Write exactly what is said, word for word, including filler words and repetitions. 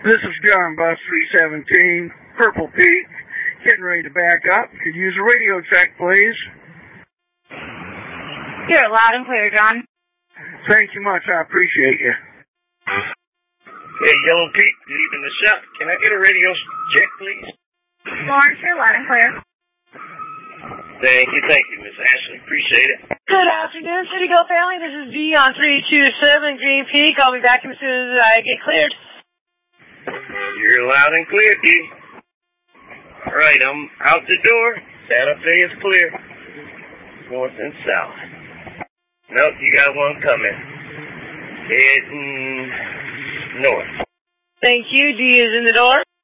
This is John Bus three seventeen, Purple Peak, getting ready to back up. Could use a radio check, please. You're loud and clear, John. Thank you much. I appreciate you. Hey, Yellow Pete, good evening to Shop. Can I get a radio check, please? Lawrence, you're loud and clear. Thank you, thank you, Miss Ashley. Appreciate it. Good afternoon, City Go family. This is D on three two seven Green Peak. I'll be back as soon as I get cleared. You're loud and clear, D. All right, I'm out the door. Santa Fe is clear. North and south. Nope, you got one coming. Heading north. Thank you. D is in the door.